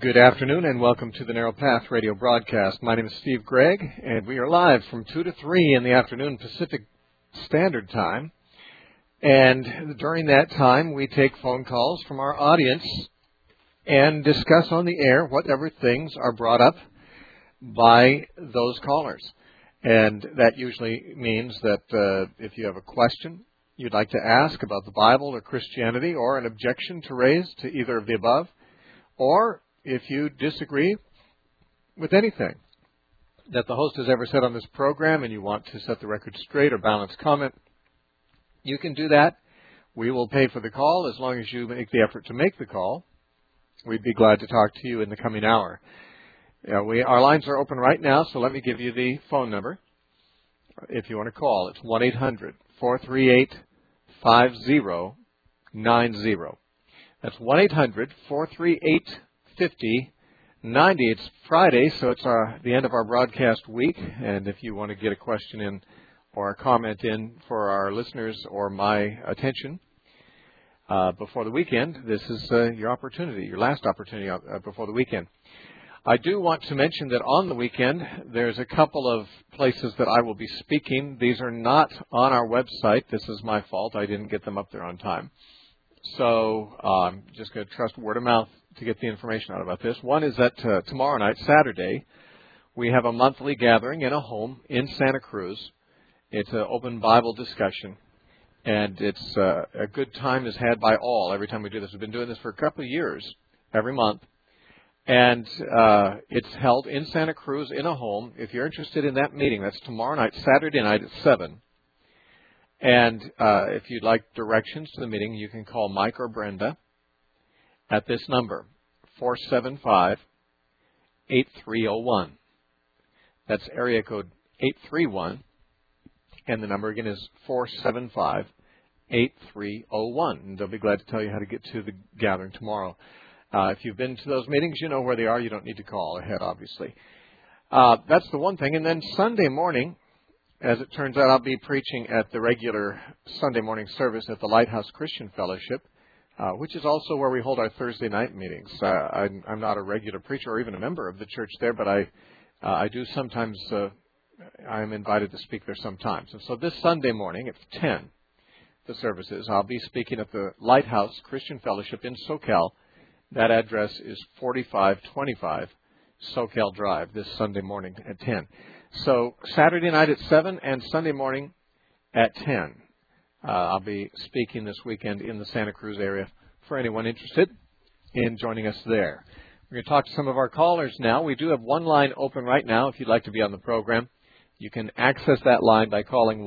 Good afternoon and welcome to the Narrow Path radio broadcast. My name is Steve Gregg and we are live from 2 to 3 in the afternoon Pacific Standard Time. And during that time we take phone calls from our audience and discuss on the air whatever things are brought up by those callers. And that usually means that if you have a question you'd like to ask about the Bible or Christianity or an objection to raise to either of the above, or if you disagree with anything that the host has ever said on this program and you want to set the record straight or balance comment, you can do that. We will pay for the call as long as you make the effort to make the call. We'd be glad to talk to you in the coming hour. Our lines are open right now, so let me give you the phone number if you want to call. It's 1-800-438-5090. That's 1-800-438-5090. It's Friday, so it's the end of our broadcast week. And if you want to get a question in or a comment in for our listeners or my attention before the weekend, this is your opportunity, your last opportunity before the weekend. I do want to mention that on the weekend, there's a couple of places that I will be speaking. These are not on our website. This is my fault. I didn't get them up there on time. So I'm just going to trust word of mouth to get the information out about this. One is that tomorrow night, Saturday, we have a monthly gathering in a home in Santa Cruz. It's an open Bible discussion, and it's a good time is had by all every time we do this. We've been doing this for a couple of years, every month, and it's held in Santa Cruz in a home. If you're interested in that meeting, that's tomorrow night, Saturday night at 7. And if you'd like directions to the meeting, you can call Mike or Brenda at this number, 475-8301. That's area code 831. And the number again is 475-8301. And they'll be glad to tell you how to get to the gathering tomorrow. If you've been to those meetings, you know where they are. You don't need to call ahead, obviously. That's the one thing. And then Sunday morning, as it turns out, I'll be preaching at the regular Sunday morning service at the Lighthouse Christian Fellowship, which is also where we hold our Thursday night meetings. I'm not a regular preacher or even a member of the church there, but I do sometimes, I'm invited to speak there sometimes. And so this Sunday morning at 10, the services, I'll be speaking at the Lighthouse Christian Fellowship in SoCal. That address is 4525 SoCal Drive this Sunday morning at 10. So Saturday night at 7 and Sunday morning at 10. I'll be speaking this weekend in the Santa Cruz area for anyone interested in joining us there. We're going to talk to some of our callers now. We do have one line open right now if you'd like to be on the program. You can access that line by calling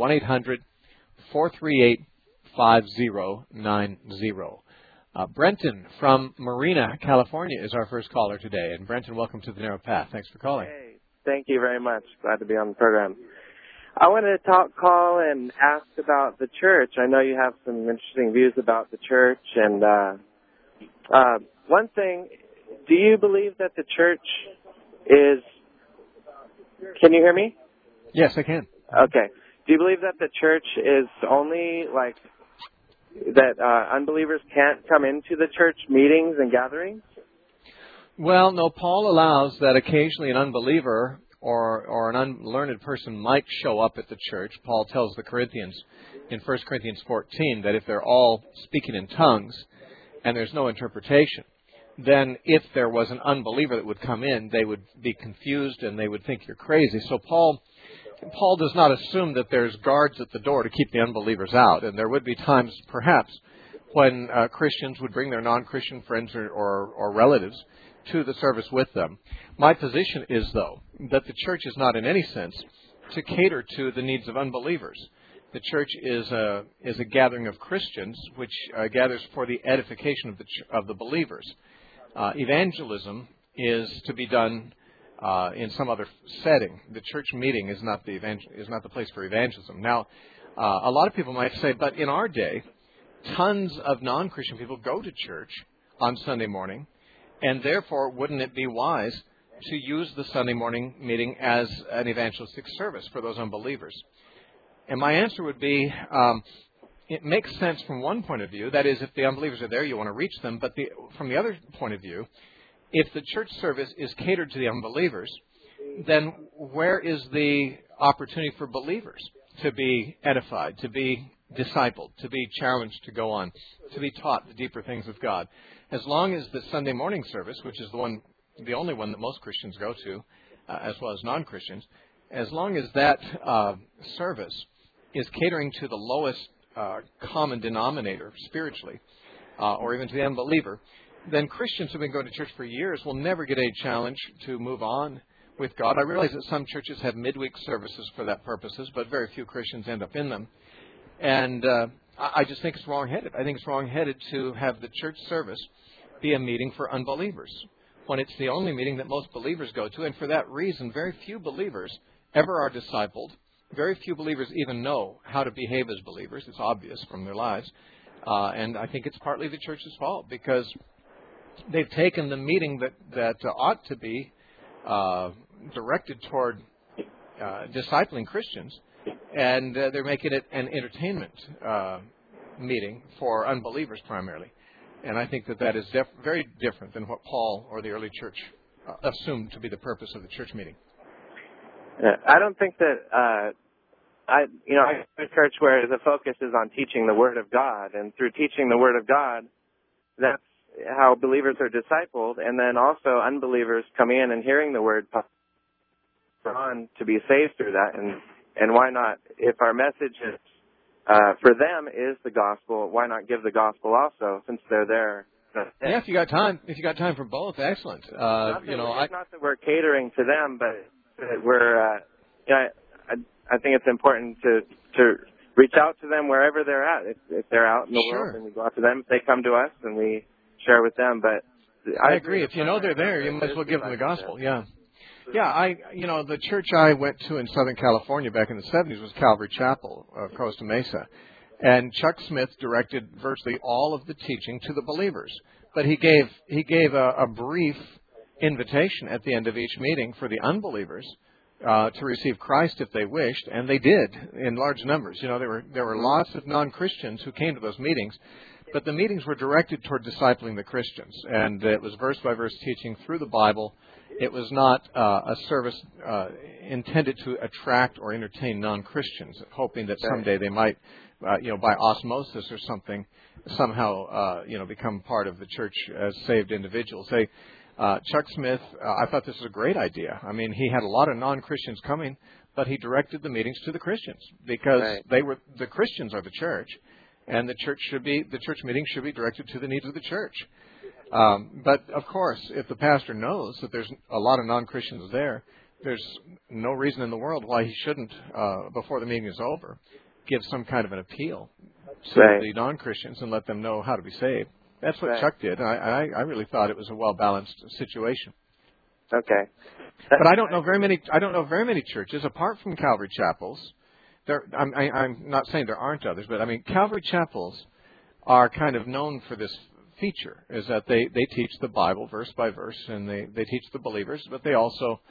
1-800-438-5090. Brenton from Marina, California is our first caller today. And Brenton, welcome to the Narrow Path. Thanks for calling. Hey, thank you very much. Glad to be on the program. I wanted to call and ask about the church. I know you have some interesting views about the church. And one thing, do you believe that the church is... Can you hear me? Yes, I can. Okay. Do you believe that the church is only like... that unbelievers can't come into the church meetings and gatherings? Well, no, Paul allows that occasionally an unbeliever or an unlearned person might show up at the church. Paul tells the Corinthians in 1 Corinthians 14 that if they're all speaking in tongues and there's no interpretation, then if there was an unbeliever that would come in, they would be confused and they would think you're crazy. So Paul does not assume that there's guards at the door to keep the unbelievers out. And there would be times, perhaps, when Christians would bring their non-Christian friends or relatives to the service with them. My position is, though, that the church is not in any sense to cater to the needs of unbelievers. The church is a gathering of Christians which gathers for the edification of the believers. Evangelism is to be done in some other setting. The church meeting is not the place for evangelism. Now, a lot of people might say, but in our day, tons of non-Christian people go to church on Sunday morning, and therefore wouldn't it be wise to use the Sunday morning meeting as an evangelistic service for those unbelievers? And my answer would be, it makes sense from one point of view. That is, if the unbelievers are there, you want to reach them. But from the other point of view, if the church service is catered to the unbelievers, then where is the opportunity for believers to be edified, to be discipled, to be challenged to go on, to be taught the deeper things of God? As long as the Sunday morning service, which is the only one that most Christians go to, as well as non-Christians, as long as that service is catering to the lowest common denominator spiritually, or even to the unbeliever, then Christians who've been going to church for years will never get a challenge to move on with God. I realize that some churches have midweek services for that purposes, but very few Christians end up in them. And I just think it's wrong-headed. I think it's wrong-headed to have the church service be a meeting for unbelievers when it's the only meeting that most believers go to. And for that reason, very few believers ever are discipled. Very few believers even know how to behave as believers. It's obvious from their lives. And I think it's partly the church's fault because they've taken the meeting that ought to be directed toward discipling Christians, and they're making it an entertainment meeting for unbelievers primarily. And I think that is very different than what Paul or the early church assumed to be the purpose of the church meeting. I don't think that I go to a church where the focus is on teaching the Word of God, and through teaching the Word of God, that's how believers are discipled, and then also unbelievers come in and hearing the Word on to be saved through that. And why not, if our message is for them is the gospel, why not give the gospel also since they're there? Yeah, if you got time for both, excellent. It's not that we're catering to them, but we're I think it's important to reach out to them wherever they're at. If they're out in the world, then we go out to them. If they come to us, and we share with them. But I agree. If you know they're there, you might as well give them the gospel. Yeah. Yeah, the church I went to in Southern California back in the 70s was Calvary Chapel of Costa Mesa. And Chuck Smith directed virtually all of the teaching to the believers. But he gave a brief invitation at the end of each meeting for the unbelievers to receive Christ if they wished, and they did in large numbers. There were lots of non-Christians who came to those meetings, but the meetings were directed toward discipling the Christians, and it was verse-by-verse teaching through the Bible. It was not a service intended to attract or entertain non-Christians, hoping that someday they might, by osmosis or something, somehow, become part of the church as saved individuals. Chuck Smith, I thought this was a great idea. I mean, he had a lot of non-Christians coming, but he directed the meetings to the Christians because the Christians are the church, and the church meetings should be directed to the needs of the church. But of course, if the pastor knows that there's a lot of non-Christians there, there's no reason in the world why he shouldn't, before the meeting is over, give some kind of an appeal to the non-Christians and let them know how to be saved. That's what Chuck did. I really thought it was a well-balanced situation. Okay. But I don't know very many churches apart from Calvary Chapels. I'm not saying there aren't others, but I mean Calvary Chapels are kind of known for this feature, is that they teach the Bible verse by verse, and they teach the believers, but they also,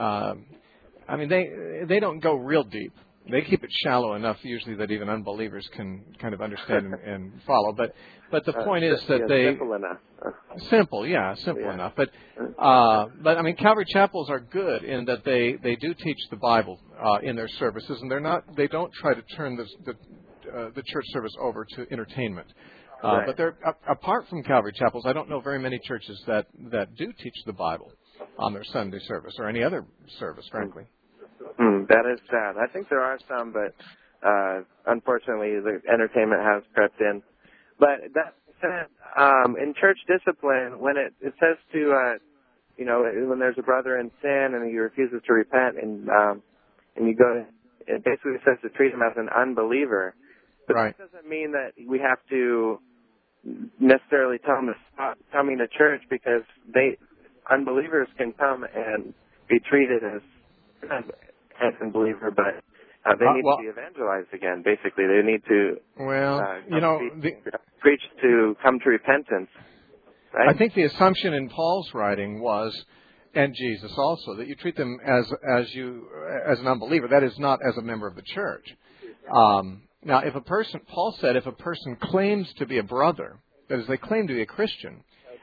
they don't go real deep. They keep it shallow enough usually that even unbelievers can kind of understand and follow. But the point is that simple enough. Simple enough. But I mean, Calvary Chapels are good in that they do teach the Bible in their services, and they don't try to turn the church service over to entertainment. But apart from Calvary Chapels, I don't know very many churches that do teach the Bible on their Sunday service or any other service, frankly. That is sad. I think there are some, but unfortunately the entertainment has crept in. But that said, in church discipline, when it says to, when there's a brother in sin and he refuses to repent and you go, it basically says to treat him as an unbeliever. But that doesn't mean that we have to necessarily tell them to stop coming to church, because unbelievers can come and be treated as an believer, but they need to be evangelized again. Basically, they need to preach to come to repentance. Right? I think the assumption in Paul's writing was, and Jesus also, that you treat them as an unbeliever. That is, not as a member of the church. Now, Paul said, if a person claims to be a brother, that is, they claim to be a Christian,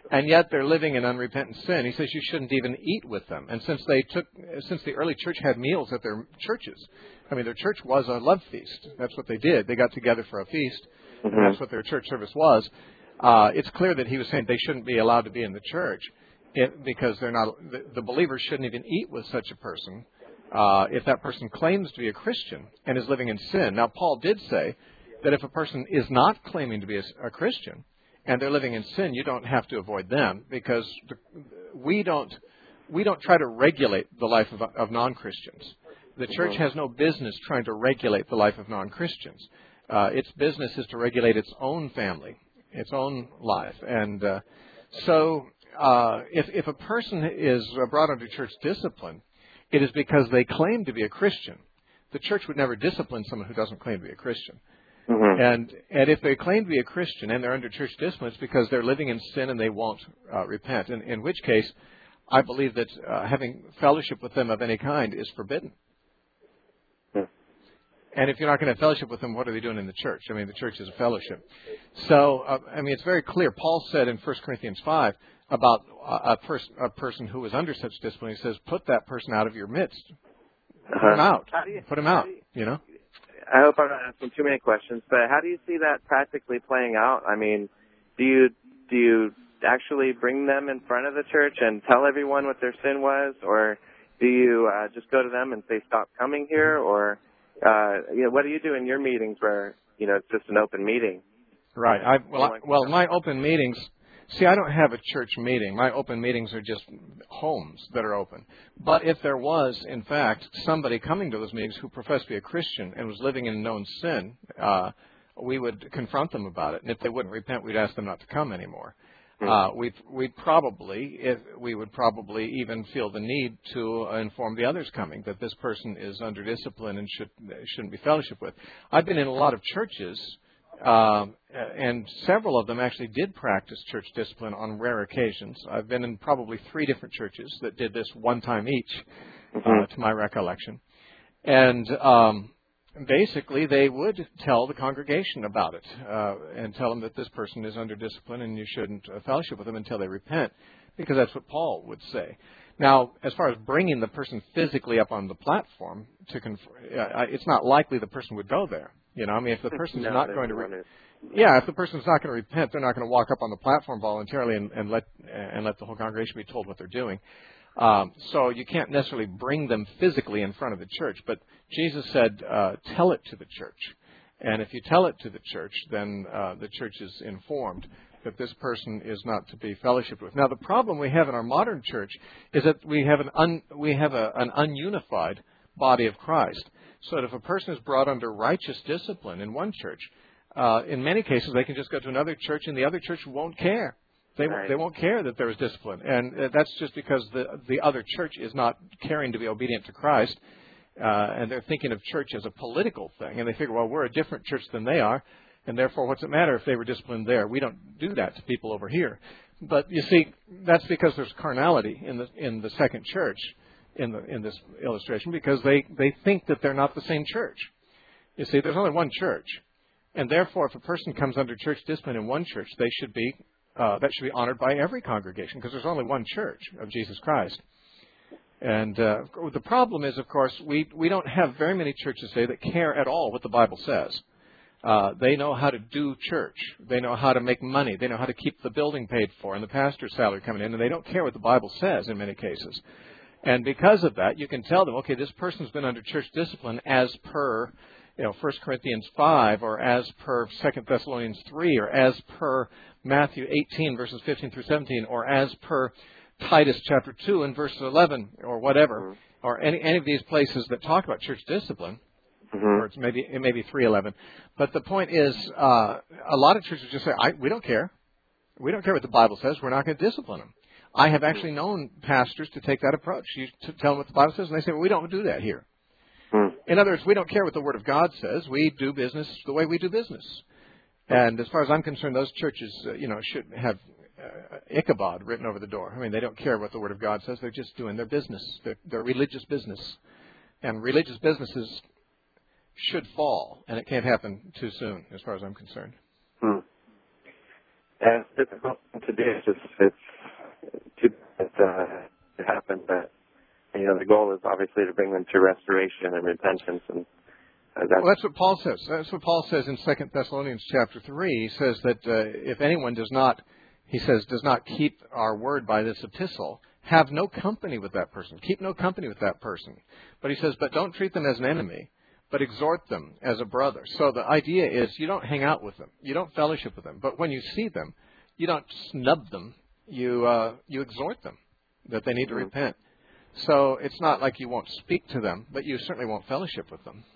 and yet they're living in unrepentant sin. He says you shouldn't even eat with them. And since the early church had meals at their churches, I mean, their church was a love feast. That's what they did. They got together for a feast, and that's what their church service was. It's clear that he was saying they shouldn't be allowed to be in the church because they're not. The believers shouldn't even eat with such a person if that person claims to be a Christian and is living in sin. Now, Paul did say that if a person is not claiming to be a Christian and they're living in sin, you don't have to avoid them because we don't try to regulate the life of non-Christians. The church has no business trying to regulate the life of non-Christians. Its business is to regulate its own family, its own life. And so if a person is brought under church discipline, it is because they claim to be a Christian. The church would never discipline someone who doesn't claim to be a Christian. And if they claim to be a Christian and they're under church discipline, it's because they're living in sin and they won't repent, in which case I believe that having fellowship with them of any kind is forbidden. And if you're not going to have fellowship with them, what are they doing in the church? I mean, the church is a fellowship. So, I mean, it's very clear. Paul said in 1 Corinthians 5 about a person who was under such discipline, he says, put that person out of your midst. Put him out. Put him out, you know. I hope I'm not asking too many questions, but how do you see that practically playing out? I mean, do you actually bring them in front of the church and tell everyone what their sin was, or do you just go to them and say, stop coming here, or what do you do in your meetings where, it's just an open meeting? Right. Well, my open meetings, see, I don't have a church meeting. My open meetings are just homes that are open. But if there was, in fact, somebody coming to those meetings who professed to be a Christian and was living in known sin, we would confront them about it. And if they wouldn't repent, we'd ask them not to come anymore. We would probably even feel the need to inform the others coming that this person is under discipline and shouldn't be fellowship with. I've been in a lot of churches, and several of them actually did practice church discipline on rare occasions. I've been in probably 3 different churches that did this one time each, to my recollection. And basically, they would tell the congregation about it and tell them that this person is under discipline and you shouldn't fellowship with them until they repent, because that's what Paul would say. Now, as far as bringing the person physically up on the platform, it's not likely the person would go there. I mean, if the person's not going to if the person's not going to repent, they're not going to walk up on the platform voluntarily and let the whole congregation be told what they're doing. So you can't necessarily bring them physically in front of the church, but Jesus said, tell it to the church. And if you tell it to the church, then the church is informed that this person is not to be fellowshiped with. Now, the problem we have in our modern church is that we have an ununified body of Christ. So that if a person is brought under righteous discipline in one church, in many cases they can just go to another church and the other church won't care. They won't care that there is discipline. And that's just because the other church is not caring to be obedient to Christ. And they're thinking of church as a political thing. And they figure, well, we're a different church than they are. And therefore, what's it matter if they were disciplined there? We don't do that to people over here. But you see, that's because there's carnality in the second church in this illustration, because they think that they're not the same church. You see, there's only one church. And therefore, if a person comes under church discipline in one church, that should be honored by every congregation, because there's only one church of Jesus Christ. And the problem is, of course, we don't have very many churches today that care at all what the Bible says. They know how to do church. They know how to make money. They know how to keep the building paid for and the pastor's salary coming in, and they don't care what the Bible says in many cases. And because of that, you can tell them, okay, this person's been under church discipline as per 1 Corinthians 5, or as per 2 Thessalonians 3, or as per Matthew 18, verses 15 through 17, or as per Titus chapter 2 and verse 11, or whatever, or any of these places that talk about church discipline, or it may be 3:11. But the point is, a lot of churches just say, we don't care. We don't care what the Bible says. We're not going to discipline them. I have actually known pastors to take that approach. You tell them what the Bible says, and they say, well, we don't do that here. In other words, we don't care what the Word of God says. We do business the way we do business. And as far as I'm concerned, those churches, should have Ichabod written over the door. I mean, they don't care what the Word of God says. They're just doing their business, their religious business. And religious businesses should fall, and it can't happen too soon, as far as I'm concerned. And it's a difficult thing to do. It's too bad it happened, but the goal is obviously to bring them to restoration and repentance, and well, that's what Paul says. That's what Paul says in 2 Thessalonians chapter 3. He says that if anyone does not keep our word by this epistle, have no company with that person. Keep no company with that person. But he says, but don't treat them as an enemy, but exhort them as a brother. So the idea is you don't hang out with them. You don't fellowship with them. But when you see them, you don't snub them. You exhort them that they need to repent. So it's not like you won't speak to them, but you certainly won't fellowship with them.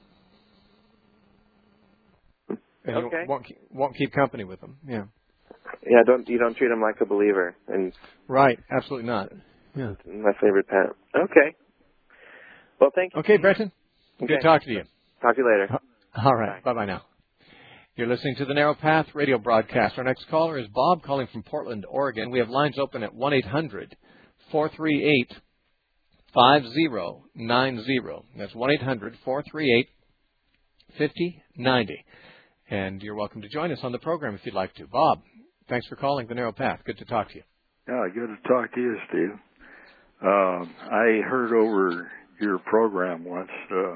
And okay. You won't keep company with them. Yeah. Yeah. You don't treat them like a believer. And right. Absolutely not. Yeah. Unless they repent. Okay. Well, thank you. Okay, Breton. Good talking to you. Talk to you later. All right. Bye-bye now. You're listening to the Narrow Path radio broadcast. Our next caller is Bob calling from Portland, Oregon. We have lines open at 1-800-438-5090. That's 1-800-438-5090. And you're welcome to join us on the program if you'd like to. Bob, thanks for calling the Narrow Path. Good to talk to you. Yeah, good to talk to you, Steve. I heard over your program once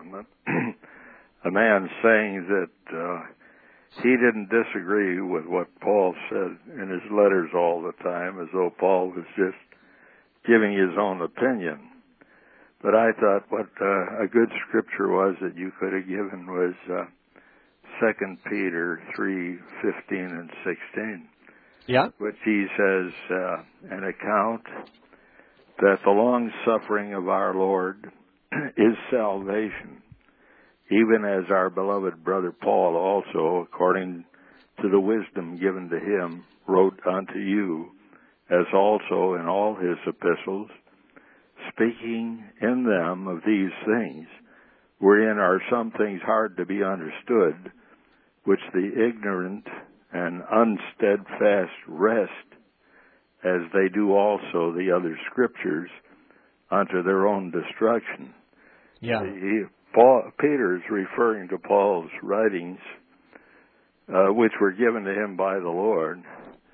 a man saying that he didn't disagree with what Paul said in his letters all the time, as though Paul was just giving his own opinion. But I thought what a good scripture was that you could have given was 2 Peter 3:15 and 16. Yeah. Which he says, an account that the long-suffering of our Lord is salvation, even as our beloved brother Paul also, according to the wisdom given to him, wrote unto you, as also in all his epistles, speaking in them of these things, wherein are some things hard to be understood, which the ignorant and unsteadfast rest, as they do also the other scriptures, unto their own destruction. Yeah. Peter is referring to Paul's writings, which were given to him by the Lord,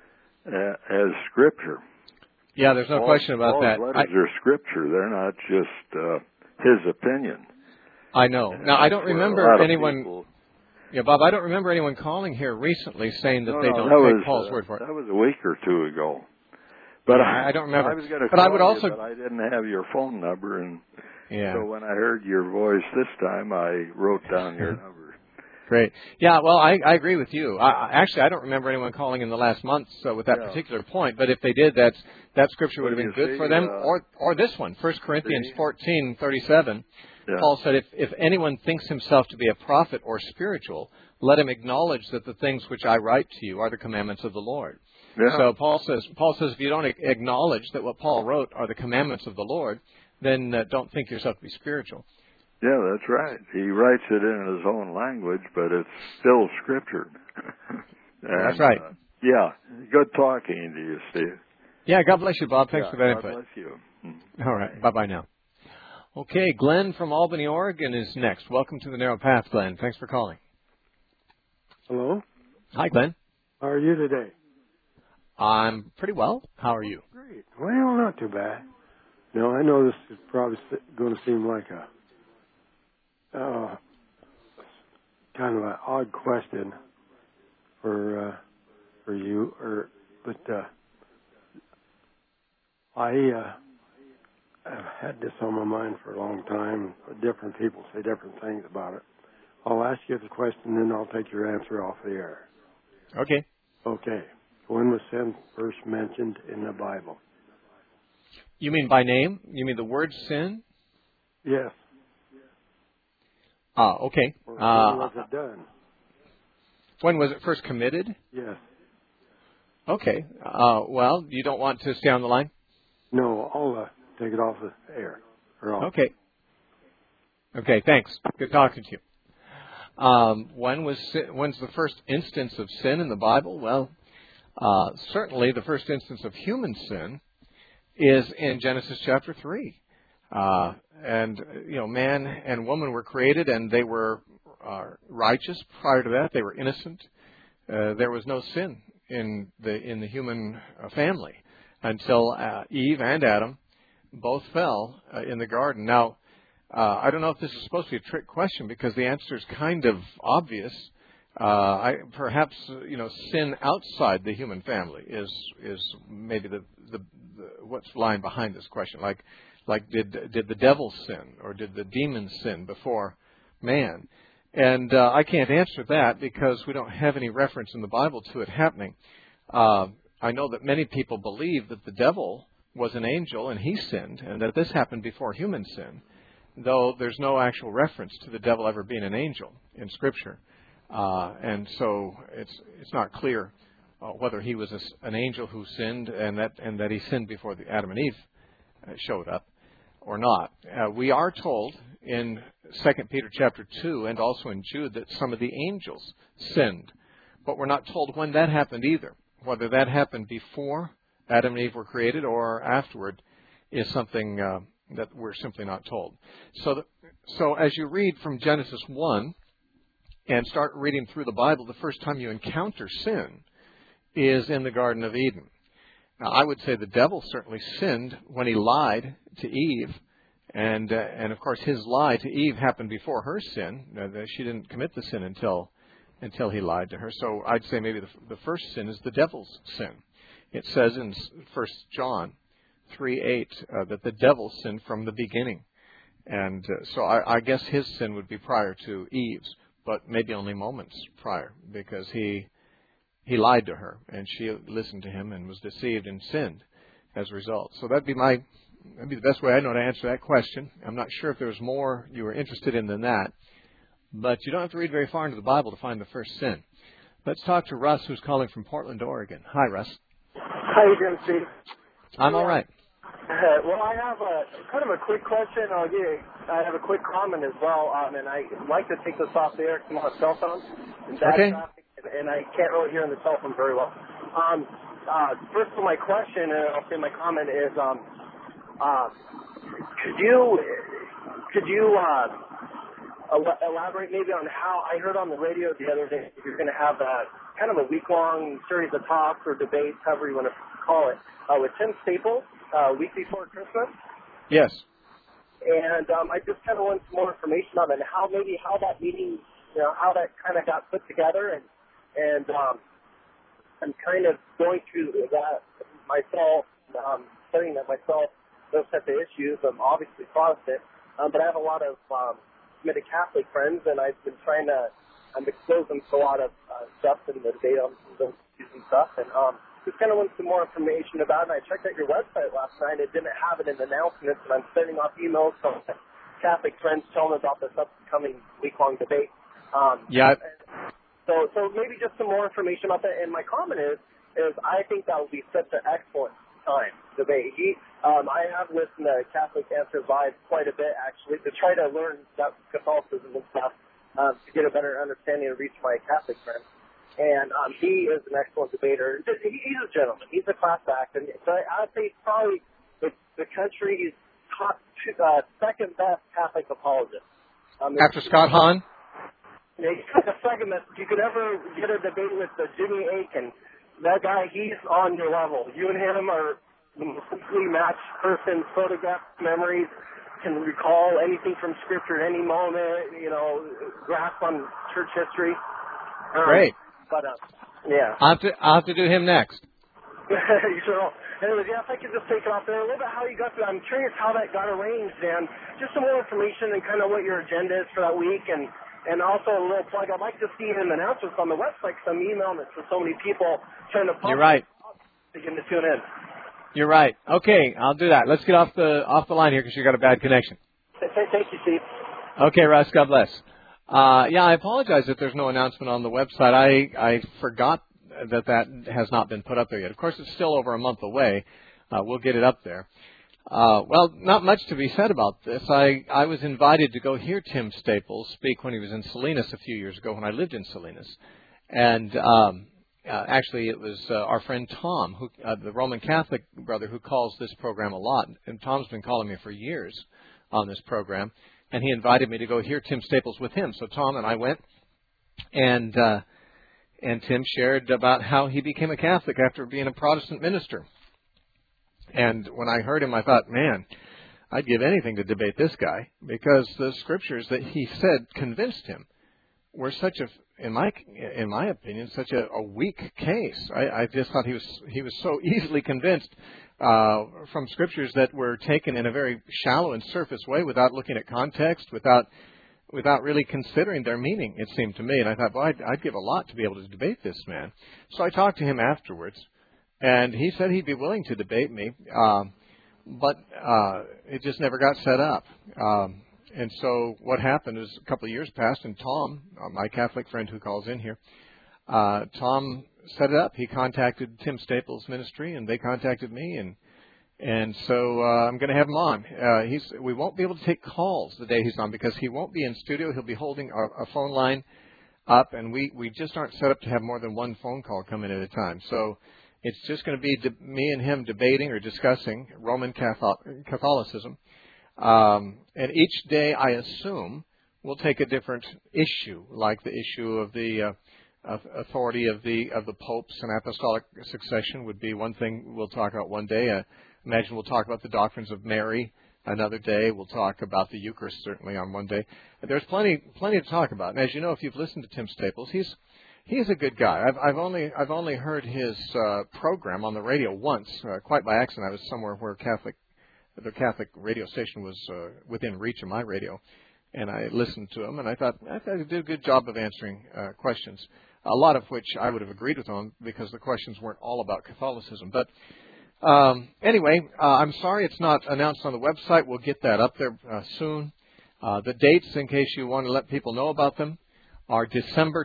as scripture. Yeah, there's no question about Paul's that. Letters are scripture. They're not just his opinion. I know. Now, I don't remember anyone... Yeah, Bob, I don't remember anyone calling here recently saying that they don't take Paul's word for it. That was a week or two ago. But yeah, I don't remember. I was going to call you, but I didn't have your phone number, and yeah. So when I heard your voice this time, I wrote down your number. Great. Yeah, well, I agree with you. Actually, I don't remember anyone calling in the last month with that particular point, but if they did, that scripture would have been good for them, or this one, 1 Corinthians 14:37. Yeah. Paul said, if anyone thinks himself to be a prophet or spiritual, let him acknowledge that the things which I write to you are the commandments of the Lord. Yeah. So Paul says, if you don't acknowledge that what Paul wrote are the commandments of the Lord, then don't think yourself to be spiritual. Yeah, that's right. He writes it in his own language, but it's still scripture. And, that's right. Yeah, good talking to you, Steve. Yeah, God bless you, Bob. Thanks for that input. God bless you. All right, bye-bye now. Okay, Glenn from Albany, Oregon is next. Welcome to the Narrow Path, Glenn. Thanks for calling. Hello? Hi, Glenn. How are you today? I'm pretty well. How are you? Great. Well, not too bad. No, I know this is probably going to seem like a kind of an odd question for you, but I've had this on my mind for a long time. Different people say different things about it. I'll ask you the question, then I'll take your answer off the air. Okay. Okay. When was sin first mentioned in the Bible? You mean by name? You mean the word sin? Yes. Okay. When was it done? When was it first committed? Yes. Okay. Well, you don't want to stay on the line? No, I'll take it off the air. Okay. Okay, thanks. Good talking to you. When's the first instance of sin in the Bible? Well, certainly the first instance of human sin is in Genesis chapter 3. And, man and woman were created, and they were righteous prior to that. They were innocent. There was no sin the human family until Eve and Adam both fell in the garden. Now, I don't know if this is supposed to be a trick question because the answer is kind of obvious. Perhaps sin outside the human family is maybe the what's lying behind this question. Like did the devil sin or did the demons sin before man? And I can't answer that because we don't have any reference in the Bible to it happening. I know that many people believe that the devil was an angel and he sinned, and that this happened before human sin, though there's no actual reference to the devil ever being an angel in Scripture. And so it's not clear whether he was an angel who sinned and that he sinned before Adam and Eve showed up or not. We are told in 2 Peter chapter 2 and also in Jude that some of the angels sinned, but we're not told when that happened either. Whether that happened before Adam and Eve were created or afterward is something that we're simply not told. So as you read from Genesis 1 and start reading through the Bible, the first time you encounter sin is in the Garden of Eden. Now, I would say the devil certainly sinned when he lied to Eve, and of course his lie to Eve happened before her sin. She didn't commit the sin until he lied to her. So I'd say maybe the first sin is the devil's sin. It says in 1 John 3:8 that the devil sinned from the beginning, and so I guess his sin would be prior to Eve's, but maybe only moments prior, because he lied to her, and she listened to him and was deceived and sinned as a result. So that'd be the best way I know to answer that question. I'm not sure if there's more you were interested in than that, but you don't have to read very far into the Bible to find the first sin. Let's talk to Russ, who's calling from Portland, Oregon. Hi, Russ. How you doing, Steve? I'm all right. Well, I have kind of a quick question. I have a quick comment as well, and I'd like to take this off the air because I'm on a cell phone. Okay. And I can't really hear on the cell phone very well. First of all, my question, and I'll say my comment is, could you elaborate maybe on how I heard on the radio the other day you're going to have kind of a week-long series of talks or debates, however you want to call it, with Tim Staples, week before Christmas? Yes. And I just kind of want some more information on it, and how that meeting, how that kind of got put together, and I'm kind of going through that myself, studying that myself, those types of issues. I'm obviously Protestant, but I have a lot of committed Catholic friends, and I've been trying to expose them to a lot of stuff in the debate on those issues and stuff, and just kind of want some more information about it. And I checked out your website last night. It didn't have it in the announcements, and I'm sending off emails from Catholic friends telling them about this upcoming week-long debate. Yeah. So maybe just some more information about that. And my comment is I think that would be such an excellent time debate. I have listened to Catholic Answers Live quite a bit, actually, to try to learn about Catholicism and stuff, to get a better understanding and reach my Catholic friends. And he is an excellent debater. He's a gentleman. He's a class act. And so I'd say probably the country's top second best Catholic apologist. After Scott Hahn? Yeah, he's like the second best. If you could ever get a debate with Jimmy Akin, that guy, he's on your level. You and him are the most completely matched person, photographs, memories, can recall anything from Scripture at any moment, grasp on church history. Great. But, yeah. I'll have to do him next. You sure will. Anyways, if I could just take it off there, a little bit how you got to, I'm curious how that got arranged, and just some more information and kind of what your agenda is for that week, and also a little plug. I'd like to see an announcements on the website because I'm emailing it to so many people trying to You're right. To get them to tune in. You're right. Okay, I'll do that. Let's get off the line here because you got a bad connection. Thank you, Steve. Okay, Russ. God bless. I apologize if there's no announcement on the website. I forgot that has not been put up there yet. Of course, it's still over a month away. We'll get it up there. Well, not much to be said about this. I was invited to go hear Tim Staples speak when he was in Salinas a few years ago when I lived in Salinas. And actually, it was our friend Tom, the Roman Catholic brother who calls this program a lot. And Tom's been calling me for years on this program. And he invited me to go hear Tim Staples with him. So Tom and I went. And And Tim shared about how he became a Catholic after being a Protestant minister. And when I heard him, I thought, man, I'd give anything to debate this guy, because the scriptures that he said convinced him were such a, in my opinion, such a weak case. I just thought he was so easily convinced from scriptures that were taken in a very shallow and surface way, without looking at context, without really considering their meaning, it seemed to me. And I thought, well, I'd give a lot to be able to debate this man. So I talked to him afterwards, and he said he'd be willing to debate me, but it just never got set up. And so what happened is a couple of years passed, and Tom, my Catholic friend who calls in here, Tom set it up. He contacted Tim Staples' ministry, and they contacted me, and so I'm going to have him on. We won't be able to take calls the day he's on, because he won't be in studio. He'll be holding a phone line up, and we just aren't set up to have more than one phone call come in at a time. So it's just going to be me and him debating or discussing Roman Catholicism. And each day, I assume, we'll take a different issue, like the issue of the authority of the popes and apostolic succession would be one thing we'll talk about one day. Imagine we'll talk about the doctrines of Mary another day. We'll talk about the Eucharist certainly on one day. There's plenty to talk about. And as you know, if you've listened to Tim Staples, he's a good guy. I've only heard his program on the radio once, quite by accident. I was somewhere where the Catholic radio station was within reach of my radio, and I listened to him, and I thought he did a good job of answering questions, a lot of which I would have agreed with him, because the questions weren't all about Catholicism. But anyway, I'm sorry it's not announced on the website. We'll get that up there soon. The dates, in case you want to let people know about them, are December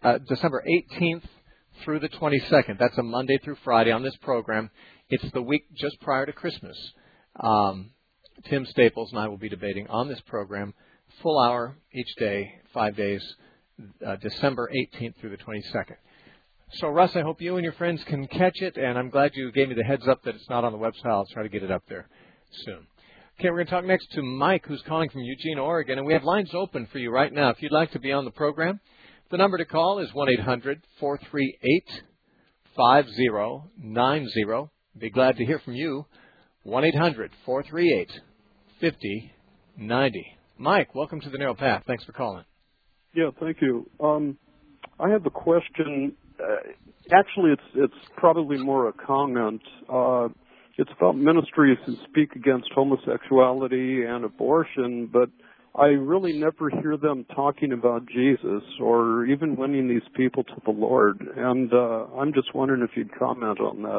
18th through the 22nd. That's a Monday through Friday on this program. It's the week just prior to Christmas. Tim Staples and I will be debating on this program, full hour each day, 5 days, December 18th through the 22nd. So, Russ, I hope you and your friends can catch it, and I'm glad you gave me the heads up that it's not on the website. I'll try to get it up there soon. Okay, we're going to talk next to Mike, who's calling from Eugene, Oregon, and we have lines open for you right now. If you'd like to be on the program, the number to call is 1-800-438-5090. Be glad to hear from you. 1-800-438-5090. Mike, welcome to the Narrow Path. Thanks for calling. Yeah, thank you. I have a question. Actually, it's probably more a comment. It's about ministries that speak against homosexuality and abortion, but I really never hear them talking about Jesus or even winning these people to the Lord. And I'm just wondering if you'd comment on that.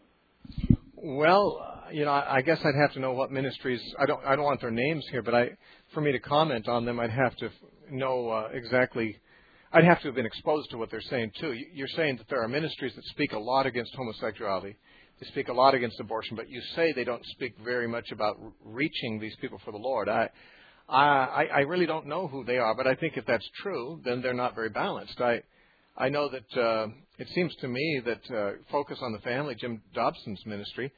Well, I guess I'd have to know what ministries. I don't want their names here, but for me to comment on them, I'd have to know exactly. I'd have to have been exposed to what they're saying too. You're saying that there are ministries that speak a lot against homosexuality. They speak a lot against abortion, but you say they don't speak very much about reaching these people for the Lord. I really don't know who they are, but I think if that's true, then they're not very balanced. I know that it seems to me that Focus on the Family, Jim Dobson's ministry,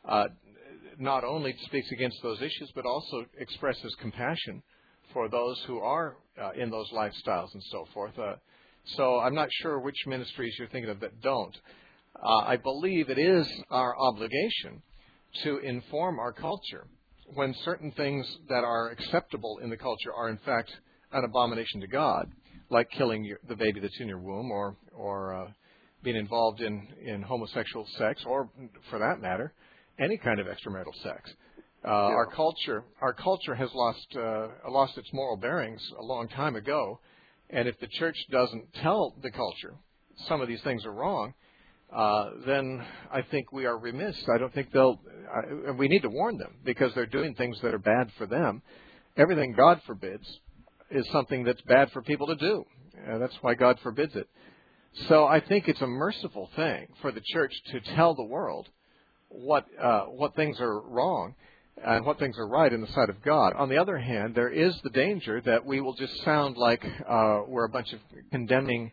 not only speaks against those issues, but also expresses compassion for those who are in those lifestyles and so forth. So I'm not sure which ministries you're thinking of that don't. I believe it is our obligation to inform our culture when certain things that are acceptable in the culture are in fact an abomination to God, like killing the baby that's in your womb, or being involved in homosexual sex, or for that matter, any kind of extramarital sex. Our culture has lost its moral bearings a long time ago, and if the church doesn't tell the culture some of these things are wrong, then I think we are remiss. I don't think we need to warn them, because they're doing things that are bad for them. Everything God forbids is something that's bad for people to do. That's why God forbids it. So I think it's a merciful thing for the church to tell the world what things are wrong and what things are right in the sight of God. On the other hand, there is the danger that we will just sound like we're a bunch of condemning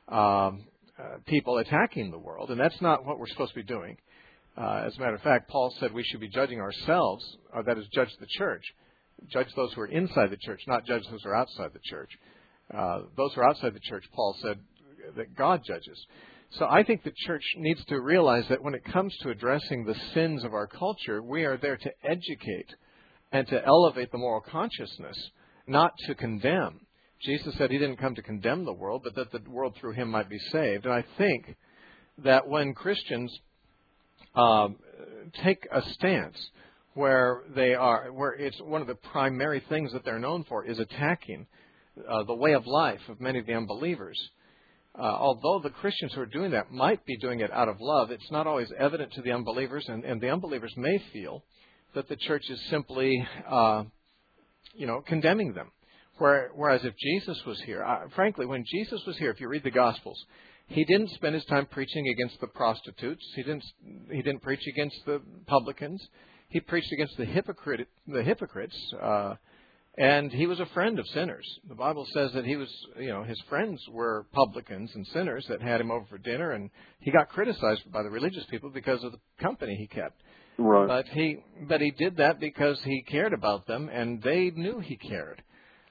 people attacking the world, and that's not what we're supposed to be doing. As a matter of fact, Paul said we should be judging ourselves, that is, judge the church. Judge those who are inside the church, not judge those who are outside the church. Those who are outside the church, Paul said, that God judges. So I think the church needs to realize that when it comes to addressing the sins of our culture, we are there to educate and to elevate the moral consciousness, not to condemn. Jesus said he didn't come to condemn the world, but that the world through him might be saved. And I think that when Christians take a stance where it's one of the primary things that they're known for is attacking the way of life of many of the unbelievers. Although the Christians who are doing that might be doing it out of love, it's not always evident to the unbelievers, and the unbelievers may feel that the church is simply, condemning them. Whereas if Jesus was here, frankly, when Jesus was here, if you read the Gospels, he didn't spend his time preaching against the prostitutes. He didn't preach against the publicans. He preached against the hypocrites. And he was a friend of sinners. The Bible says that he was, his friends were publicans and sinners that had him over for dinner, and he got criticized by the religious people because of the company he kept. Right. But he did that because he cared about them, and they knew he cared.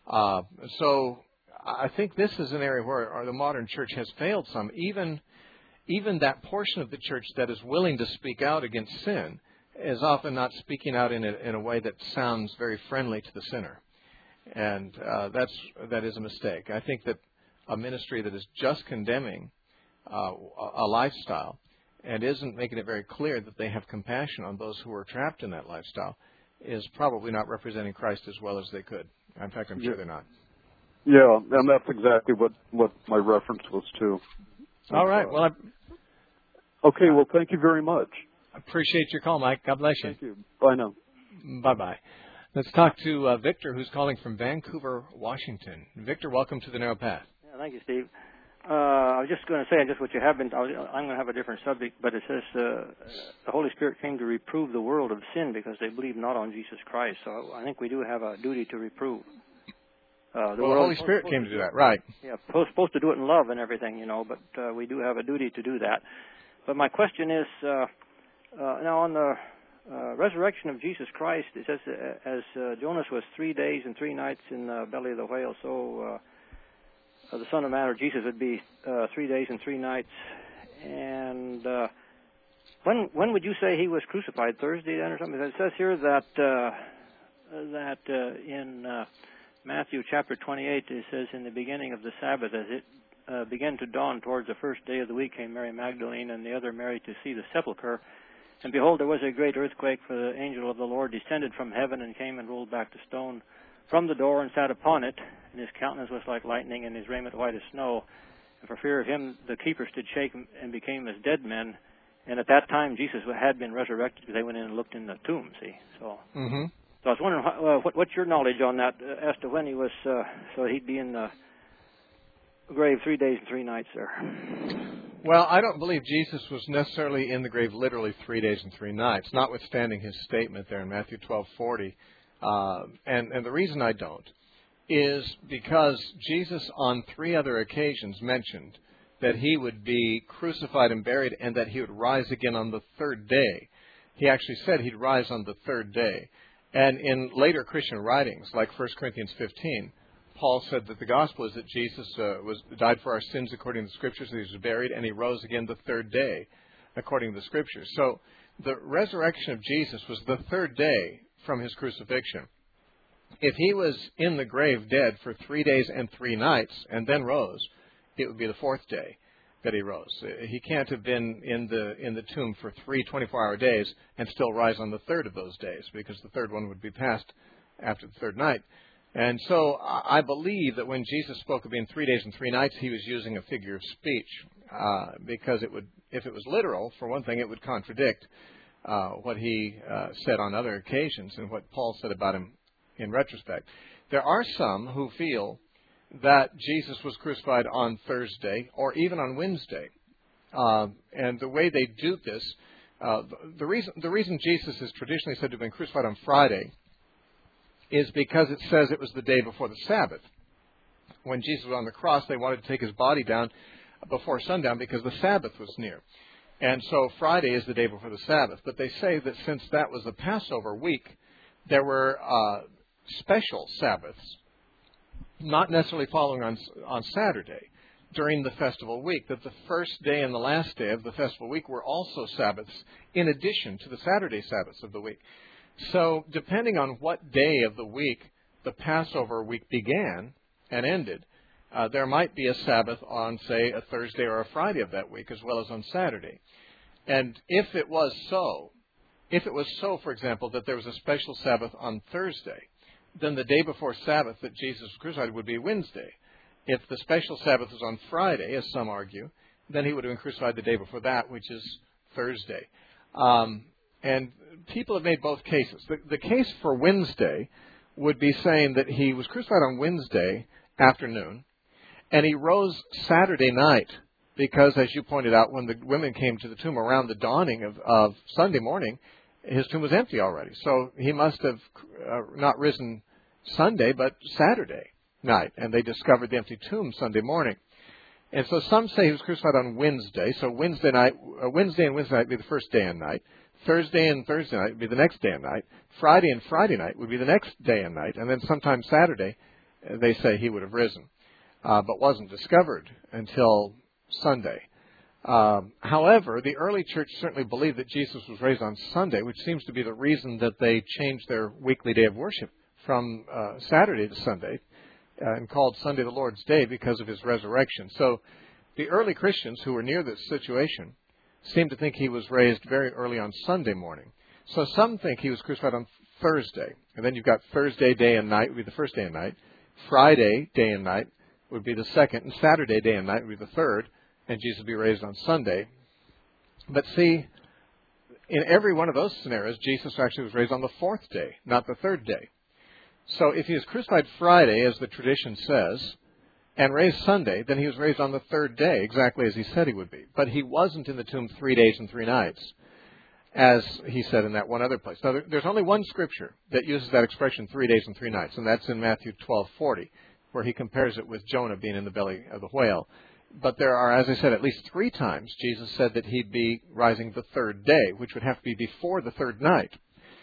So I think this is an area where the modern church has failed some. Even that portion of the church that is willing to speak out against sin is often not speaking out in a way that sounds very friendly to the sinner. And that is a mistake. I think that a ministry that is just condemning a lifestyle and isn't making it very clear that they have compassion on those who are trapped in that lifestyle is probably not representing Christ as well as they could. In fact, I'm sure they're not. Yeah, and that's exactly what my reference was to. All right. Well, okay. Well, thank you very much. Appreciate your call, Mike. God bless you. Thank you. Bye now. Bye-bye. Let's talk to Victor, who's calling from Vancouver, Washington. Victor, welcome to the Narrow Path. Yeah, thank you, Steve. I was just going to say, just what you have been, I'm going to have a different subject, but it says the Holy Spirit came to reprove the world of sin because they believe not on Jesus Christ. So I think we do have a duty to reprove. The Holy Spirit came to do that, right. Yeah, supposed to do it in love and everything, but we do have a duty to do that. But my question is, now on the resurrection of Jesus Christ, it says as Jonas was 3 days and 3 nights in the belly of the whale, so the Son of Man, or Jesus, would be 3 days and 3 nights. And when would you say he was crucified? Thursday then or something? It says here that in Matthew chapter 28, it says, in the beginning of the Sabbath, as it began to dawn towards the first day of the week, came Mary Magdalene and the other Mary to see the sepulchre. And behold, there was a great earthquake, for the angel of the Lord descended from heaven and came and rolled back the stone from the door and sat upon it. And his countenance was like lightning, and his raiment white as snow. And for fear of him, the keepers did shake and became as dead men. And at that time, Jesus had been resurrected, because they went in and looked in the tomb, see. So, so I was wondering, what's your knowledge on that as to when he was, so he'd be in the grave 3 days and 3 nights there? Well, I don't believe Jesus was necessarily in the grave literally 3 days and 3 nights, notwithstanding his statement there in Matthew 12:40. And the reason I don't is because Jesus on 3 other occasions mentioned that he would be crucified and buried and that he would rise again on the 3rd day. He actually said he'd rise on the 3rd day. And in later Christian writings, like 1 Corinthians 15, Paul said that the gospel is that Jesus died for our sins according to the Scriptures, that he was buried, and he rose again the 3rd day according to the Scriptures. So the resurrection of Jesus was the 3rd day from his crucifixion. If he was in the grave dead for 3 days and 3 nights and then rose, it would be the 4th day that he rose. He can't have been in the tomb for 3 24-hour days and still rise on the 3rd of those days, because the 3rd one would be passed after the 3rd night. And so I believe that when Jesus spoke of being 3 days and 3 nights, he was using a figure of speech, because if it was literal, for one thing, it would contradict what he said on other occasions and what Paul said about him in retrospect. There are some who feel that Jesus was crucified on Thursday or even on Wednesday. And the way they do this, the reason Jesus is traditionally said to have been crucified on Friday is because it says it was the day before the Sabbath. When Jesus was on the cross, they wanted to take his body down before sundown because the Sabbath was near. And so Friday is the day before the Sabbath. But they say that since that was the Passover week, there were special Sabbaths, not necessarily following on Saturday. during the festival week, that the first day and the last day of the festival week were also Sabbaths in addition to the Saturday Sabbaths of the week. So depending on what day of the week the Passover week began and ended, there might be a Sabbath on, say, a Thursday or a Friday of that week, as well as on Saturday. And if it was so, for example, that there was a special Sabbath on Thursday, then the day before Sabbath that Jesus was crucified would be Wednesday. If the special Sabbath was on Friday, as some argue, then he would have been crucified the day before that, which is Thursday. And people have made both cases. The case for Wednesday would be saying that he was crucified on Wednesday afternoon, and he rose Saturday night because, as you pointed out, when the women came to the tomb around the dawning of Sunday morning, his tomb was empty already. So he must have not risen Sunday, but Saturday night, and they discovered the empty tomb Sunday morning. And so some say he was crucified on Wednesday. So Wednesday and Wednesday night would be the first day and night. Thursday and Thursday night would be the next day and night. Friday and Friday night would be the next day and night. And then sometime Saturday, they say he would have risen, but wasn't discovered until Sunday. However, the early church certainly believed that Jesus was raised on Sunday, which seems to be the reason that they changed their weekly day of worship from Saturday to Sunday and called Sunday the Lord's Day because of his resurrection. So the early Christians who were near this situation seem to think he was raised very early on Sunday morning. So some think he was crucified on Thursday. And then you've got Thursday day and night would be the first day and night. Friday day and night would be the second. And Saturday day and night would be the third. And Jesus would be raised on Sunday. But see, in every one of those scenarios, Jesus actually was raised on the fourth day, not the third day. So if he was crucified Friday, as the tradition says, and raised Sunday, then he was raised on the third day, exactly as he said he would be. But he wasn't in the tomb 3 days and 3 nights, as he said in that one other place. Now, there's only one scripture that uses that expression, 3 days and 3 nights, and that's in Matthew 12:40, where he compares it with Jonah being in the belly of the whale. But there are, as I said, at least 3 times Jesus said that he'd be rising the third day, which would have to be before the third night.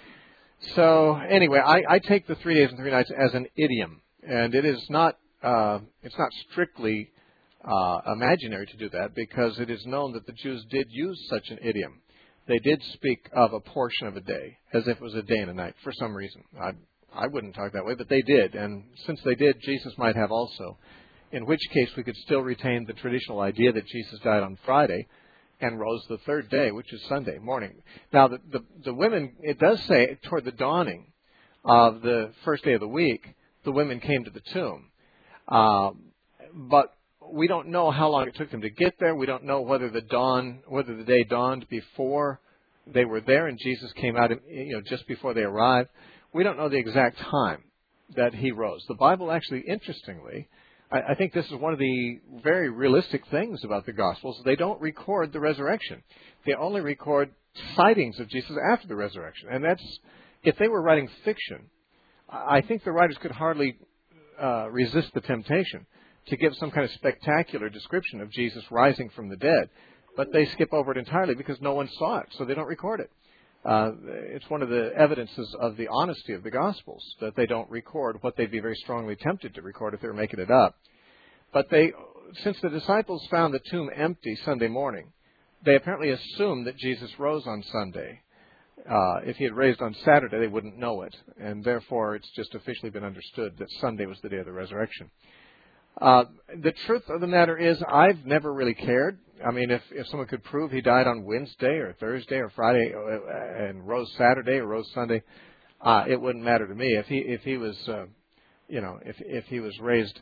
So anyway, I take the 3 days and 3 nights as an idiom, and it is not. It's not strictly imaginary to do that, because it is known that the Jews did use such an idiom. They did speak of a portion of a day as if it was a day and a night for some reason. I wouldn't talk that way, but they did, and since they did, Jesus might have also. In which case, we could still retain the traditional idea that Jesus died on Friday and rose the third day, which is Sunday morning. Now, the women, it does say toward the dawning of the first day of the week, the women came to the tomb. But we don't know how long it took them to get there. We don't know whether the day dawned before they were there and Jesus came out, just before they arrived. We don't know the exact time that he rose. The Bible actually, interestingly, I think this is one of the very realistic things about the Gospels. They don't record the resurrection. They only record sightings of Jesus after the resurrection. And that's, if they were writing fiction, I think the writers could hardly resist the temptation to give some kind of spectacular description of Jesus rising from the dead. But they skip over it entirely because no one saw it, so they don't record it. It's one of the evidences of the honesty of the Gospels, that they don't record what they'd be very strongly tempted to record if they were making it up. But since the disciples found the tomb empty Sunday morning, they apparently assumed that Jesus rose on Sunday. If he had raised on Saturday, they wouldn't know it, and therefore it's just officially been understood that Sunday was the day of the resurrection. The truth of the matter is, I've never really cared. I mean, if someone could prove he died on Wednesday or Thursday or Friday and rose Saturday or rose Sunday, it wouldn't matter to me. If he was, if he was raised,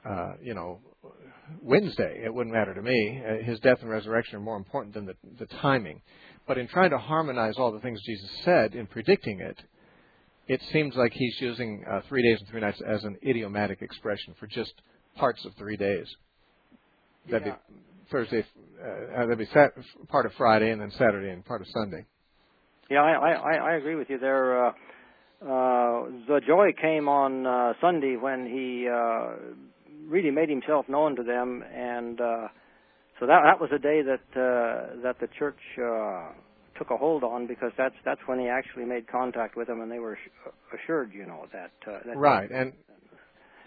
Wednesday, it wouldn't matter to me. His death and resurrection are more important than the timing. But in trying to harmonize all the things Jesus said in predicting it, it seems like he's using 3 days and 3 nights as an idiomatic expression for just parts of 3 days. That'd be Thursday, that'd be part of Friday, and then Saturday and part of Sunday. Yeah, I agree with you there. The joy came on Sunday when he really made himself known to them, and so that was a day that the church took a hold on, because that's when he actually made contact with them, and they were assured, that right. And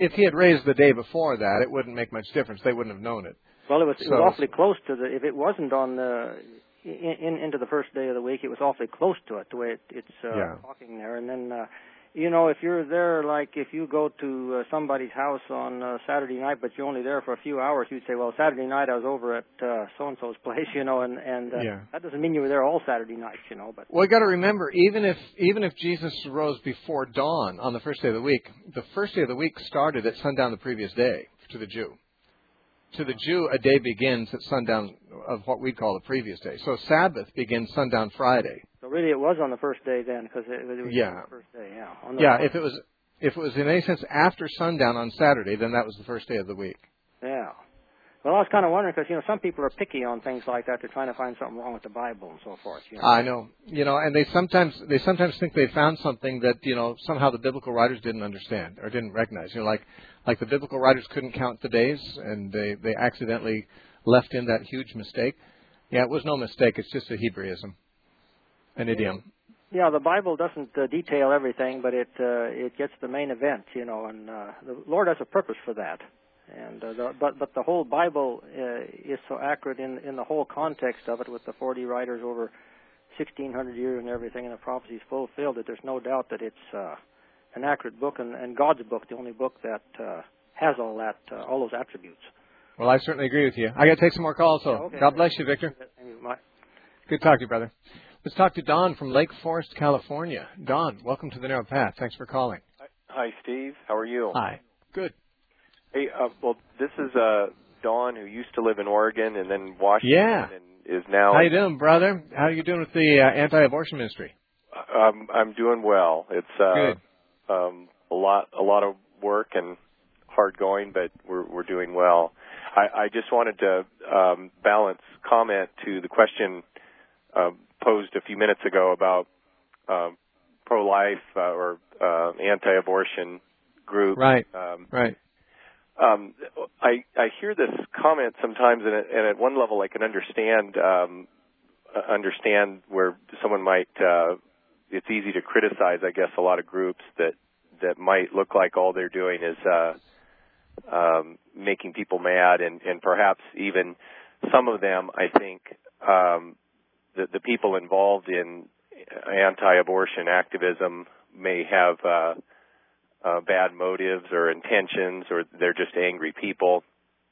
if he had raised the day before that, it wouldn't make much difference. They wouldn't have known it. Well, it was awfully close to the. If it wasn't on the into the first day of the week, it was awfully close to it. The way it's talking there, and then if you're there, like if you go to somebody's house on Saturday night, but you're only there for a few hours, you'd say, well, Saturday night I was over at so and so's place, and that doesn't mean you were there all Saturday nights, But well, you got to remember, even if Jesus rose before dawn on the first day of the week started at sundown the previous day to the Jew. To the Jew, a day begins at sundown of what we call the previous day. So Sabbath begins sundown Friday. So really, it was on the first day then, because it was on the first day. If it was in any sense after sundown on Saturday, then that was the first day of the week. Yeah. Well, I was kind of wondering because some people are picky on things like that. They're trying to find something wrong with the Bible and so forth. I know. And they sometimes think they found something that somehow the biblical writers didn't understand or didn't recognize. Like the biblical writers couldn't count the days, and they accidentally left in that huge mistake. Yeah, it was no mistake. It's just a Hebraism, an idiom. Yeah, the Bible doesn't detail everything, but it gets the main event, and the Lord has a purpose for that. And but the whole Bible is so accurate in the whole context of it, with the 40 writers over 1,600 years and everything, and the prophecies fulfilled, that there's no doubt that it's an accurate book, and God's book, the only book that has all those attributes. Well, I certainly agree with you. I got to take some more calls, so okay. God bless you, Victor. Good to talk to you, brother. Let's talk to Don from Lake Forest, California. Don, welcome to the Narrow Path. Thanks for calling. Hi, Steve. How are you? Hi. Good. Hey, well, this is Don, who used to live in Oregon and then Washington, and is now. How you doing, brother? How are you doing with the anti-abortion ministry? I'm doing well. It's good. A lot of work and hard going, but we're doing well. I just wanted to balance comment to the question posed a few minutes ago about pro-life or anti-abortion group. Right. Right. I hear this comment sometimes, and at one level I can understand where someone might. It's easy to criticize, I guess, a lot of groups that might look like all they're doing is making people mad, and perhaps even some of them, I think, the people involved in anti-abortion activism may have bad motives or intentions, or they're just angry people.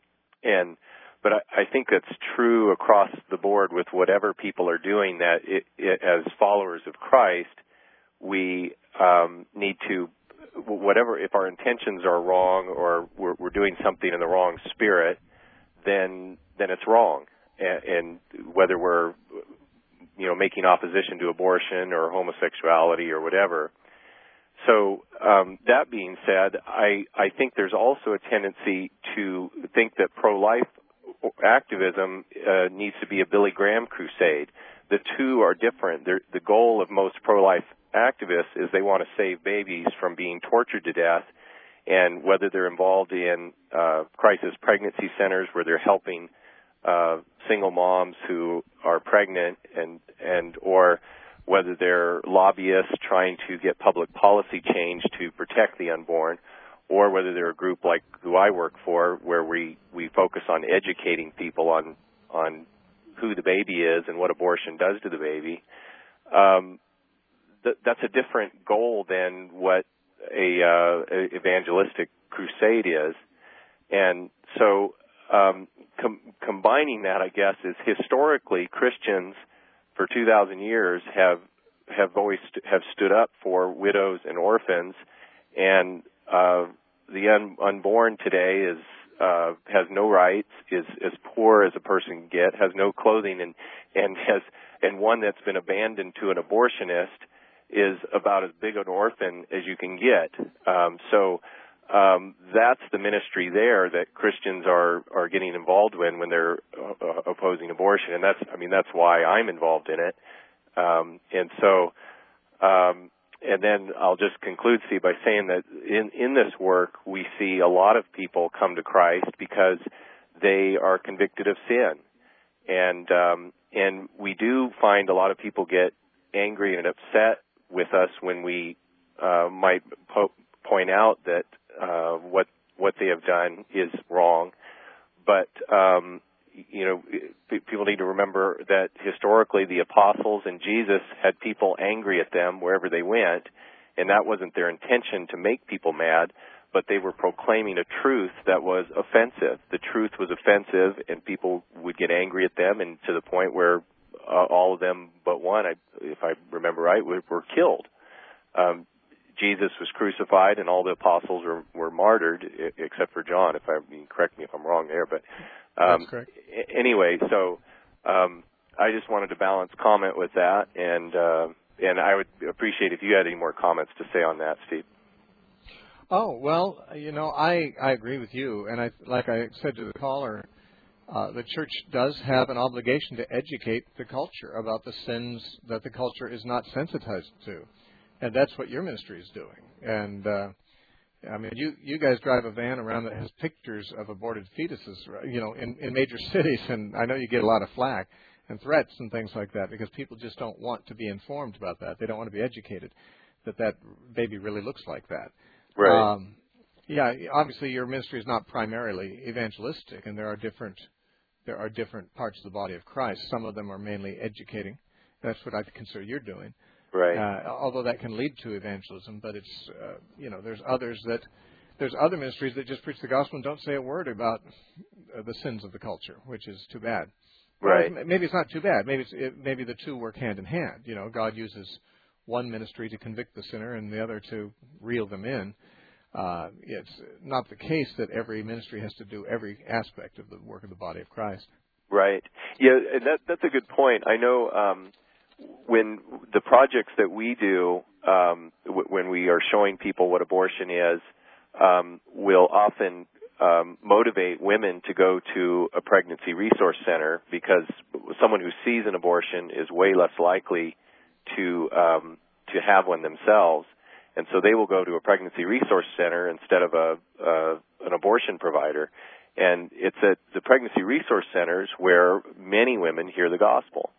But I think that's true across the board with whatever people are doing, that as followers of Christ, we need to, if our intentions are wrong or we're doing something in the wrong spirit, then it's wrong. And whether we're, making opposition to abortion or homosexuality or whatever. So that being said, I think there's also a tendency to think that pro-life activism needs to be a Billy Graham crusade. The two are different. The goal of most pro-life activists is they want to save babies from being tortured to death, and whether they're involved in crisis pregnancy centers where they're helping single moms who are pregnant, and or whether they're lobbyists trying to get public policy change to protect the unborn, or whether they're a group like who I work for, where we focus on educating people on who the baby is and what abortion does to the baby. That's a different goal than what a evangelistic crusade is. And so combining that, I guess, is historically Christians for 2,000 years have always stood up for widows and orphans, and the unborn today has no rights, is as poor as a person can get, has no clothing, and one that's been abandoned to an abortionist is about as big an orphan as you can get. So that's the ministry there that Christians are getting involved in when they're opposing abortion, and that's why I'm involved in it. And so, and then I'll just conclude, Steve, by saying that in this work we see a lot of people come to Christ because they are convicted of sin, and we do find a lot of people get angry and upset with us when we might point out that what they have done is wrong. But, people need to remember that historically the apostles and Jesus had people angry at them wherever they went, and that wasn't their intention to make people mad, but they were proclaiming a truth that was offensive. The truth was offensive, and people would get angry at them, and to the point where all of them but one, if I remember right, were killed. Jesus was crucified, and all the apostles were martyred, except for John. Correct me if I'm wrong there, but that's correct. Anyway, so I just wanted to balance comment with that, and I would appreciate if you had any more comments to say on that, Steve. Oh, well, I agree with you, and like I said to the caller, the church does have an obligation to educate the culture about the sins that the culture is not sensitized to. And that's what your ministry is doing. And, you guys drive a van around that has pictures of aborted fetuses, in major cities. And I know you get a lot of flack and threats and things like that because people just don't want to be informed about that. They don't want to be educated that baby really looks like that. Right. Obviously your ministry is not primarily evangelistic, and there are different parts of the body of Christ. Some of them are mainly educating. That's what I consider you're doing. Right. Although that can lead to evangelism, but it's there's other ministries that just preach the gospel and don't say a word about the sins of the culture, which is too bad. Right. Well, maybe it's not too bad. Maybe the two work hand in hand. God uses one ministry to convict the sinner and the other to reel them in. It's not the case that every ministry has to do every aspect of the work of the body of Christ. Right. Yeah, that's a good point. I know when the projects that we do, when we are showing people what abortion is, we'll often motivate women to go to a pregnancy resource center because someone who sees an abortion is way less likely to have one themselves. And so they will go to a pregnancy resource center instead of an abortion provider. And it's at the pregnancy resource centers where many women hear the gospel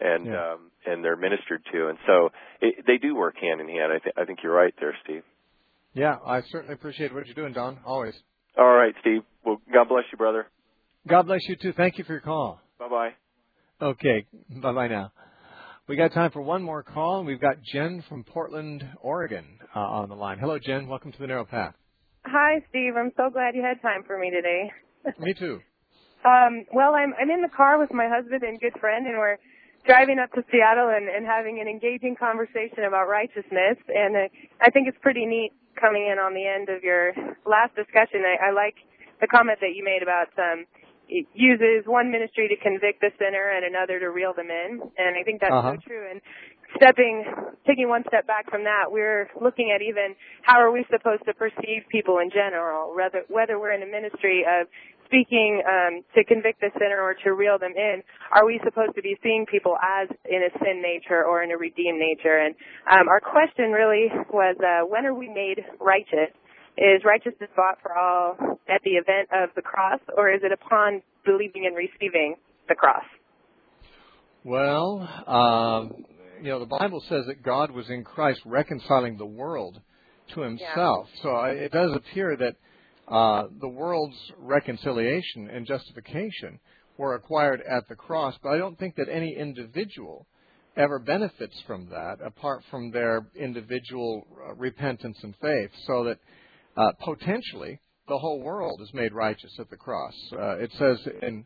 and they're ministered to. And so they do work hand in hand. I think you're right there, Steve. Yeah, I certainly appreciate what you're doing, Don, always. All right, Steve. Well, God bless you, brother. God bless you, too. Thank you for your call. Bye-bye. Okay, bye-bye now. We got time for one more call. We've got Jen from Portland, Oregon on the line. Hello, Jen. Welcome to the Narrow Path. Hi, Steve. I'm so glad you had time for me today. Me too. Well, I'm in the car with my husband and good friend, and we're driving up to Seattle and having an engaging conversation about righteousness. And I think it's pretty neat coming in on the end of your last discussion. I like the comment that you made about it uses one ministry to convict the sinner and another to reel them in. And I think that's so true. And taking one step back from that, we're looking at even how are we supposed to perceive people in general, whether we're in a ministry of speaking to convict the sinner or to reel them in. Are we supposed to be seeing people as in a sin nature or in a redeemed nature? And our question really was, when are we made righteous? Is righteousness bought for all at the event of the cross, or is it upon believing and receiving the cross? Well, the Bible says that God was in Christ reconciling the world to himself. Yeah. So it does appear that the world's reconciliation and justification were acquired at the cross, but I don't think that any individual ever benefits from that apart from their individual repentance and faith, so that potentially the whole world is made righteous at the cross. It says in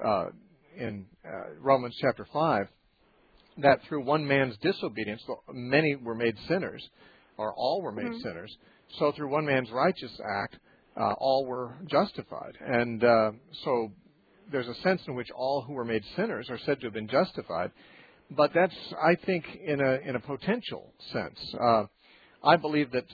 Romans chapter 5 that through one man's disobedience many were made sinners, or all were made sinners. So through one man's righteous act all were justified. And so there's a sense in which all who were made sinners are said to have been justified. But that's, I think, in a potential sense. I believe that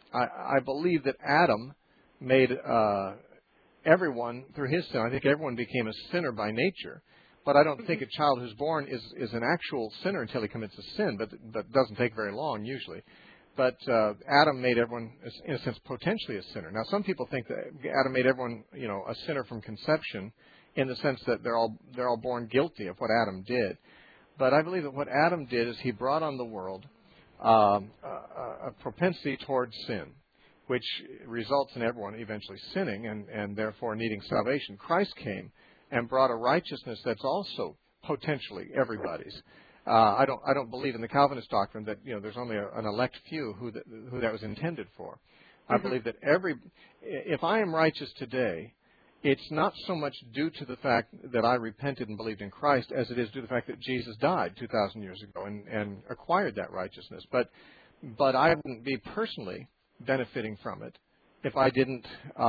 Adam made everyone through his sin. I think everyone became a sinner by nature. But I don't think a child who's born is an actual sinner until he commits a sin. But that doesn't take very long usually. But Adam made everyone, in a sense, potentially a sinner. Now, some people think that Adam made everyone, a sinner from conception, in the sense that they're all born guilty of what Adam did. But I believe that what Adam did is he brought on the world a propensity towards sin, which results in everyone eventually sinning and therefore needing salvation. Christ came and brought a righteousness that's also potentially everybody's. I don't believe in the Calvinist doctrine that there's only an elect few who that was intended for. I believe that if I am righteous today, it's not so much due to the fact that I repented and believed in Christ as it is due to the fact that Jesus died 2,000 years ago and acquired that righteousness. But I wouldn't be personally benefiting from it if I didn't,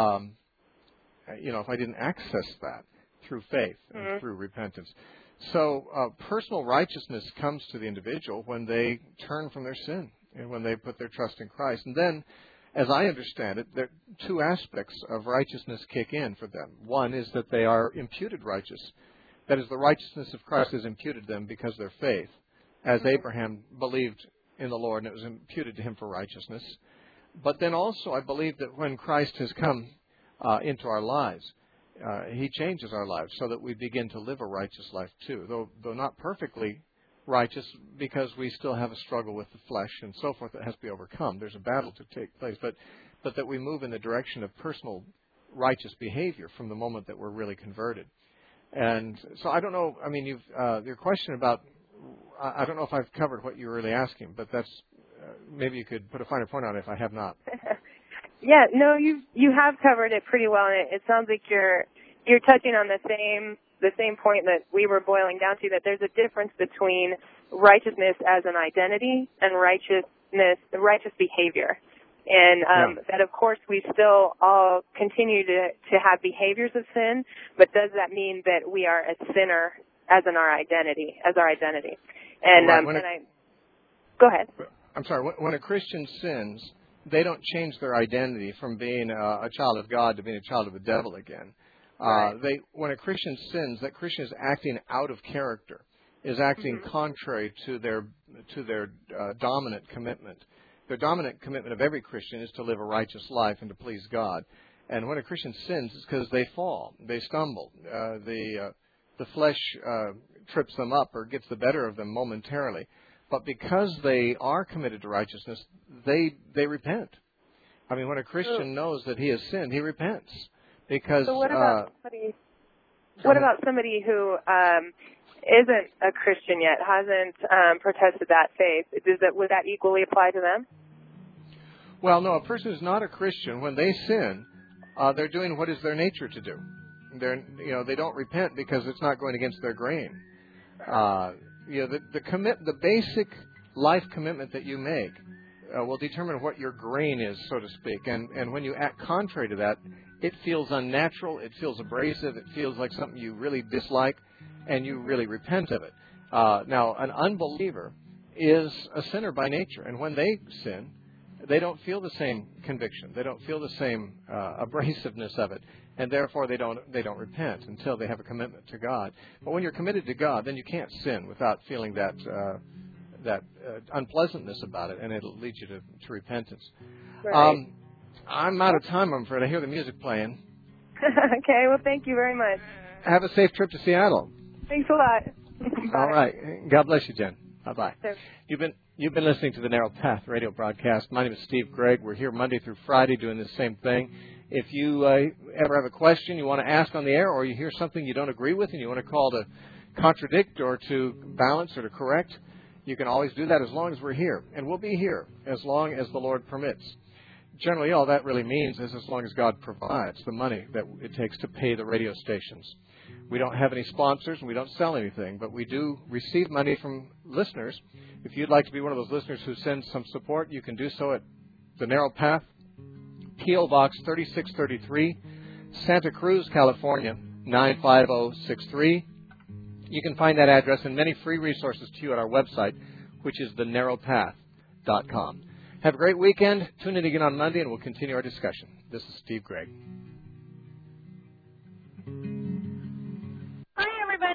if I didn't access that through faith and through repentance. So personal righteousness comes to the individual when they turn from their sin and when they put their trust in Christ. And then, as I understand it, there are two aspects of righteousness kick in for them. One is that they are imputed righteous. That is, the righteousness of Christ is imputed to them because of their faith. As Abraham believed in the Lord, and it was imputed to him for righteousness. But then also, I believe that when Christ has come into our lives, He changes our lives so that we begin to live a righteous life too, though not perfectly righteous, because we still have a struggle with the flesh and so forth that has to be overcome. There's a battle to take place, but that we move in the direction of personal righteous behavior from the moment that we're really converted. And so I don't know. I mean, your question about, I don't know if I've covered what you're really asking, but that's maybe you could put a finer point on it if I have not. Yeah, no, you have covered it pretty well, and it sounds like you're touching on the same point that we were boiling down to, that there's a difference between righteousness as an identity and righteous behavior. And that, of course, we still all continue to have behaviors of sin, but does that mean that we are a sinner as our identity? And, right. Go ahead. I'm sorry. When a Christian sins, they don't change their identity from being a child of God to being a child of the devil again. Right. When a Christian sins, that Christian is acting out of character, is acting contrary to their dominant commitment. The dominant commitment of every Christian is to live a righteous life and to please God. And when a Christian sins, it's because they fall, they stumble. The flesh trips them up or gets the better of them momentarily. But because they are committed to righteousness, they repent. I mean, when a Christian knows that he has sinned, he repents. Because so what about somebody who isn't a Christian yet, hasn't protested that faith? Would that equally apply to them? Well, no. A person who's not a Christian, when they sin, they're doing what is their nature to do. They don't repent because it's not going against their grain. The basic life commitment that you make will determine what your grain is, so to speak. And when you act contrary to that, it feels unnatural, it feels abrasive, it feels like something you really dislike, and you really repent of it. Now, an unbeliever is a sinner by nature, and when they sin, they don't feel the same conviction. They don't feel the same abrasiveness of it, and therefore they don't repent until they have a commitment to God. But when you're committed to God, then you can't sin without feeling that unpleasantness about it, and it'll lead you to repentance. Right. I'm out of time, I'm afraid. I hear the music playing. Okay, well, thank you very much. Have a safe trip to Seattle. Thanks a lot. All right. God bless you, Jen. Bye-bye. Sure. You've been listening to the Narrow Path radio broadcast. My name is Steve Gregg. We're here Monday through Friday doing the same thing. If you ever have a question you want to ask on the air, or you hear something you don't agree with and you want to call to contradict or to balance or to correct, you can always do that as long as we're here. And we'll be here as long as the Lord permits. Generally, all that really means is as long as God provides the money that it takes to pay the radio stations. We don't have any sponsors and we don't sell anything, but we do receive money from listeners. If you'd like to be one of those listeners who sends some support, you can do so at The Narrow Path, P.O. Box 3633, Santa Cruz, California, 95063. You can find that address and many free resources to you at our website, which is thenarrowpath.com. Have a great weekend. Tune in again on Monday, and we'll continue our discussion. This is Steve Gregg.